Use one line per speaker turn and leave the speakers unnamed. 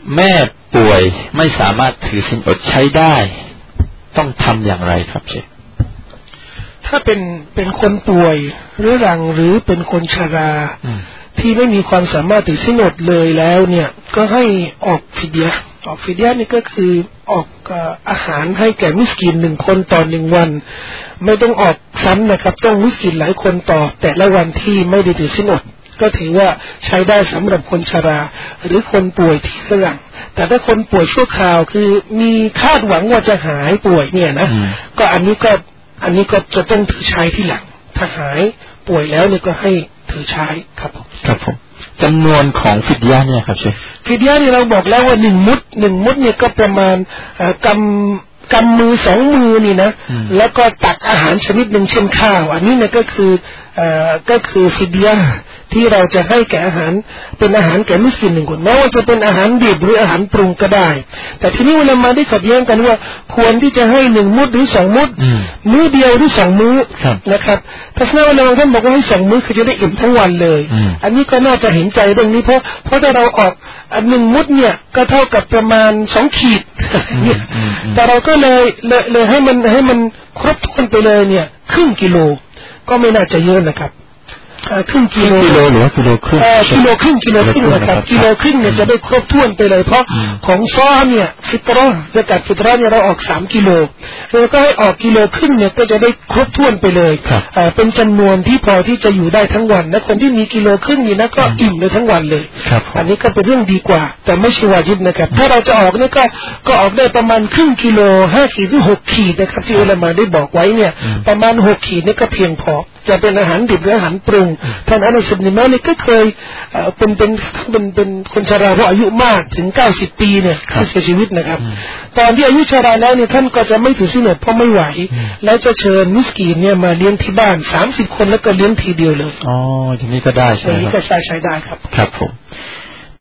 แม่ป่วยไม่สามารถถือศีลอดใช้ได้ต้องทำอย่างไรครับเชฟ
ถ้าเป็นคนป่วยเรื้อรังหรือเป็นคนชราที่ไม่มีความสามารถถือศีลอดเลยแล้วเนี่ยก็ให้ออกฟิดยะนี่ก็คือออกอาหารให้แก่มิสกิน1 คนต่อ1 วันไม่ต้องออกซ้ำนะครับต้องมิสกินหลายคนต่อแต่ละวันที่ไม่ได้ถือศีลอดก็ถือว่าใช้ได้สำหรับคนชราหรือคนป่วยที่เรื้อรังแต่ถ้าคนป่วยชั่วคราวคือมีคาดหวังว่าจะหายป่วยเนี่ยนะก็อันนี้ก็จะต้องถือใช้ที่หลังถ้าหายป่วยแล้วเนี่ยก็ให้ถือใช้ครับผม
จำนวนของฟิดยะเนี่ยครับเชฟ
ฟิดยะนี่เราบอกแล้วว่า1 มุดเนี่ยก็ประมาณกำมือ2 มือนี่นะแล้วก็ตักอาหารชนิดหนึ่งเช่นข้าวอันนี้เนี่ยก็คือฟิดยะที่เราจะให้แก่อาหารเป็นอาหารแก่มิสกิน1 คนแม้ว่าจะเป็นอาหารดิบหรืออาหารปรุงก็ได้แต่ทีนี้เวลามาได้ขัดแย้งกันว่าควรที่จะให้1 มุดหรือ2 มุดมื้อเดียวหรือ2 มื้อนะครับทัศนะเราท่านบอกว่าให้2 มื้อคือจะได้อิ่มทั้งวันเลยอันนี้ก็น่าจะเห็นใจเรื่องนี้เพราะถ้าเราออก1 มุดเนี่ยก็เท่ากับประมาณ2 ขีดแต่เราก็เลยให้มันครบถ้วนไปเลยเนี่ยครึ่งกิโลก็ไม่น่าจะเยอะนะครับครึ่งกิโล
หรือว่ากิโลครึ่ง
กิโลครึ่งนะครับกิโลครึ่งเนี่ยจะได้ครบถ้วนไปเลยเพราะของซ้อเนี่ยฟิตเราะห์จะกัดฟิตเราะห์เนี่ยเราออก3 กิโลแล้วก็ให้ออกกิโลครึ่งเนี่ยก็จะได้ครบถ้วนไปเลยเป็นจำนวนที่พอที่จะอยู่ได้ทั้งวันและคนที่มีกิโลครึ่งนี่นะก็อิ่มเลยทั้งวันเลยอันนี้ก็เป็นเรื่องดีกว่าแต่ไม่ใช่วาญิบนะครับถ้าเราจะออกเนี่ยก็ออกได้ประมาณครึ่งกิโล5 ขีดหรือ6 ขีดนะครับที่อุลามะได้บอกไว้เนี่ยประมาณ6 ขีดนี่ก็เพียงพอจะเป็นอาหารดิบหรืออาหารปรุงท่านอานัส อิบนุ มาลิกก็เคยเป็นคนชราเพราะอายุมากถึง90 ปีเนี่ยที่เสียชีวิตนะครับตอนที่อายุชราแล้วเนี่ยท่านก็จะไม่ถือศีลอดเพราะไม่ไหวแล้วจะเชิญมิสกีนเนี่ยมาเลี้ยงที่บ้าน30 คนแล้วก็เลี้ยงทีเดียวเลย
อ๋อทีนี้ก็ได้ใช่ไหม
ทีนี้ก็ใช้ได้ครับ
ครับผม